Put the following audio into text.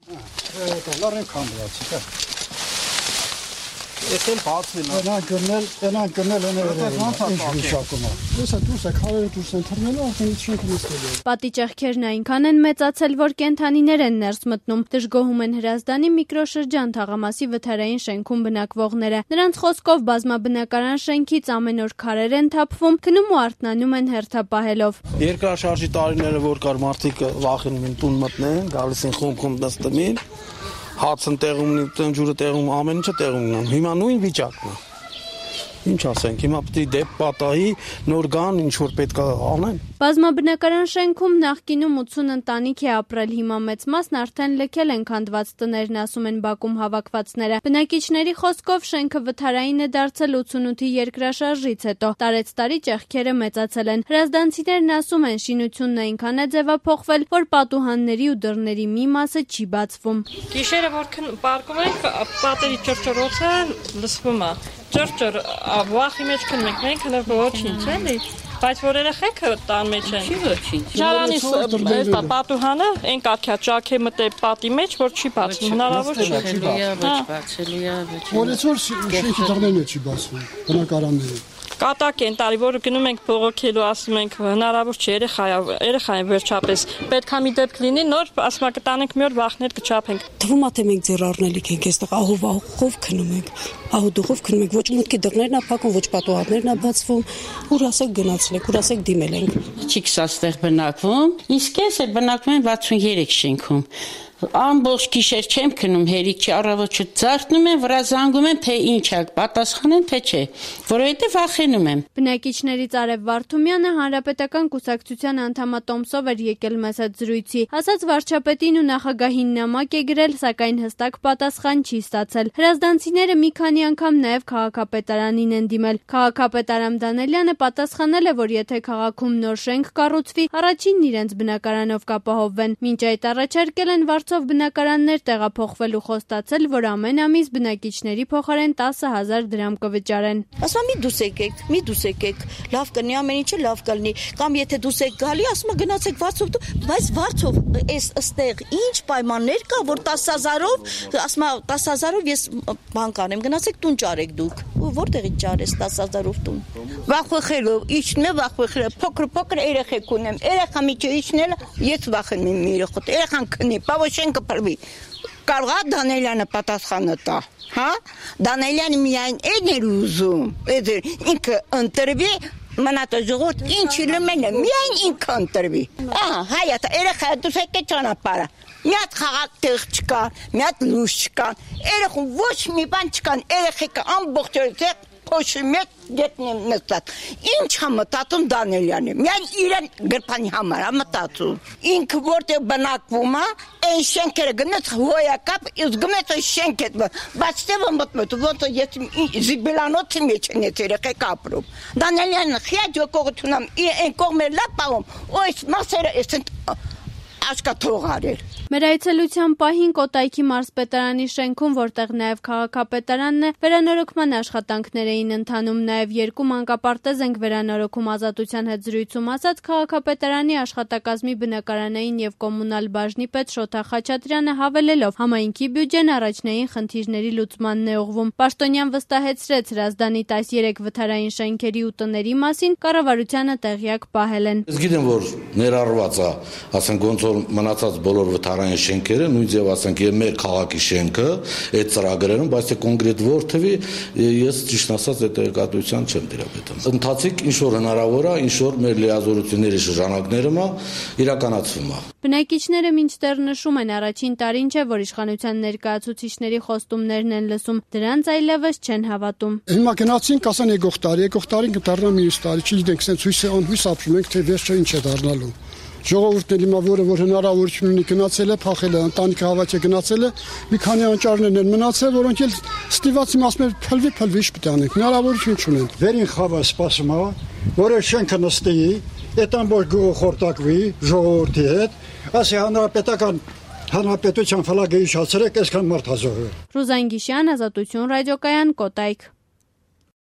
Լարեն քանդված է։ Ես էլ բացվին։ Ենան գնել են վիշակում։ Ոսա դուրս է քարերը դուրս են թռնել, արդեն շենքը նստել է։ Պատի ճեղքերն այնքան են մեծացել, որ կենդանիներ են ներս մտնում։ Դժգոհում են Հրազդանի միկրոշրջան թաղամասի վթարային շենքում բնակվողները։ Նրանց խոսքով բազմաբնակարան շենքից ամեն օր քարեր են թափվում, քնում ու արթնանում են հերթապահելով։ Երկրաշարժի տարիները որ կար մարդիկ վախենում են տուն մտնեն, գալիս են խումբ նստում։ Հացն տեղում, ջուրը տեղում, ամեն ինչը տեղում ունեն։ Հիմա նույն վիճակն է։ Ինչ ասենք, հիմա պետք է դեպ պատահի, նոր գան, ինչ որ պետք է անեն։ Բազմաբնակարան շենքում նախկինում 80 ընտանիք է ապրել, հիմա մեծ մասն արդեն լքել են քանդված տներն, ասում են Բաքում հավաքվածները։ Բնակիչների խոսքով շենքը վթարային է դարձել 88-ի երկրաշարժից հետո։ Տարեցտարի ճեղքերը մեծացել են։ Հրազդանցիներն ասում են, շինությունն այնքան է ձևափոխվել, որ պատուհանների ու դռների մի մասը չի բացվում։ Գիշերը որ պարկում ենք, պատերի ճռճռոցը լսվում է։ Ճռճռ, վախի մեջ քնում ենք, մենք հենց ոչինչ էլի, բայց որ երեխեքը տան մեջ են։ Չի ոչինչ։ Ժարանից էս պատուհանը այն կարգյա ճաք է մտել պատի մեջ, որ չի բացվում, հնարավոր չէ։ Ոչ բացելու է, Որից որ շենքի դռներն չի բացվում, բնակարանները։ Կատակ են տարի, որ գնում ենք բողոքելու, ասում ենք հնարավոր չէ, երեխա է վերջապես։ Պետք է մի դեպք լինի, նոր ասում կտանենք մի օր վախներ կչափենք։ Թվում է թե մենք ձեր առնելիք ենք այստեղ ահով քնում ենք։ Ահուդուխով քնում ենք, ոչ մուտքի դռներն է փակում, ոչ պատուհաններն է բացվում։ Ուր ասեք գնացել եք, ուր ասեք դիմել ենք։ Չիքս աստեղ բնակվում, իսկ ես էլ բնակվում եմ 63 շենքում։ Ամբողջ գիշեր չեմ քնում, հերիք չի, առավոտը ձարտնում եմ, վրա զանգում եմ, թե ինչ է, պատասխանեն, թե չէ, որովհետև վախենում եմ։ Բնակիչներից Արև Վարդումյանը Հանրապետական կուսակցության անդամ Տոմսով էր եկել մեզ հետ զրույցի։ Ասաց վարչապետին ու նախագահին նամակ է գրել, սակայն հստակ պատասխան չի ստացել։ Հրազդանցիները մի քանի անգամ նաև քաղաքապետարանին են դիմել։ Քաղաքապետ Արամ Դանելյանը պատասխանել է, որ եթե քաղաքում նոր շենք կառուցվի, առաջինն իրենց բնակարանով կապահովվեն։ Մինչ այդ առաջարկել են վարձով բնակարաններ տեղափոխվելու խոստացել, որ ամեն ամիս բնակիչների փոխարեն 10,000 դրամ կվճարեն։ Ասում մի դուս եկեք, լավ կլինի, ամեն ինչը լավ կլինի, կամ եթե դուս եք գալի, ասում գնացեք վարձով, բայց վարձով էս ըստեղ ինչ պայմաններ կա, որ 10,000-ով, ասում 10,000-ով ես բան կանեմ, գնացեք տուն ճարեք դուք։ Որտեղից ճարես 10,000-ով տուն։ Վախվախելով, իջնել վախվախելով, փոքր երեխեք ունեմ, երեխա միջը իջնել, ես վախենում եմ երեխոտ, երեխան քնի, պավոշեն կփրվի։ Կարող է Դանելյանը պատասխանը տա, հա? Դանելյանը միայն այն էր ուզում, ինքը ընտրվի, մնացած ժողովուրդ ինչի լմեն է, միայն ինքը ընտրվի։ Ահա, հայատը, երեխա դուս եկե ճանապարհը։ Մի հատ խաղաղ տեղ չկա, մի հատ լույս չկա, երեխուն ոչ մի բան չկան, երեխեքը ամբողջ օրը փոշի մեջ գետնեմ նստած։ Ինչ է մտածում Դանելյանը։ Միայն իրեն գրպանի համար է մտածում։ Ինքը որտեղ բնակվում է, այն շենքերը գնաց հոյակապ, իսկ գնաց շենք է, բայց թե մտնում, ոնց ես զիբելանոցի մեջ են երեխեք ապրում։ Դանելյանը խիա ջոկողություն այն կողմերը լավ պահում, այս մասերը էսեն աշկաթող արել։ Մեր այցելության պահին Կոտայքի մարզպետարանի շենքում, որտեղ նաև քաղաքապետարանն է, վերանորոգման աշխատանքներ էին ընթանում, նաև երկու մանկապարտեզ ենք վերանորոգում ազատության հետ զրույցում ասաց քաղաքապետարանի աշխատակազմի բնակարանային եւ կոմունալ բաժնի պետ Շոթա Խաչատրյանը հավելելով համայնքի բյուջեն առաջնային խնդիրների լուծմանն է ուղղվում։ Պաշտոնյան վստահեցրեց Հրազդանի 13 վթարային շենքերի ու տների մասին կառավարությանը տեղյակ պահել են։ Ես գիտեմ, որ ներառված է, ասենք ոնց որ մնացած բոլոր վթարային շենքերը, նույն ձև ասենք եւ մեր քաղաքի շենքը այդ ծրագրերում, բայց թե կոնկրետ որ թվի, ես ճիշտ ասած այդ տեղեկատվության չեմ տիրապետում։ Ընթացիկ ինչ որ հնարավոր է, ինչ որ մեր լիազորությունների շրջանակներում է, իրականացվում է։ Բնակիչները մինչդեռ նշում են առաջին տարին չէ, որ իշխանության ներկայացուցիչների խոստումներն են լսում, դրանց այլևս չեն հավատում։ Հիմա գնացինք, ասան եկող տարին կդառնա մյուս տարի, չգիտենք, սենց հույս ապրում ենք, թե վերջը ինչ է դառնալու։ Ժողովուրդն հիմա որը որ հնարավորություն ունի գնացել է, փախել է, ընտանիքը հավաք է գնացել է, մի քանի անճարներ են մնացել, որոնք էլ ստիվացի մասներ փլվի ինչ պետք է անենք, հնարավորություն չունեն։ Վերին խավը սպասում է, որ շենքը նստի, այդ ամբողջ գյուղը խորտակվի ժողովրդի հետ, ասի հանրապետության ֆլագը իջացրեք, այսքան մարդ հազոր։ Ռուզան Գիշյան, Ազատություն ռադիոկայան, Կոտայք։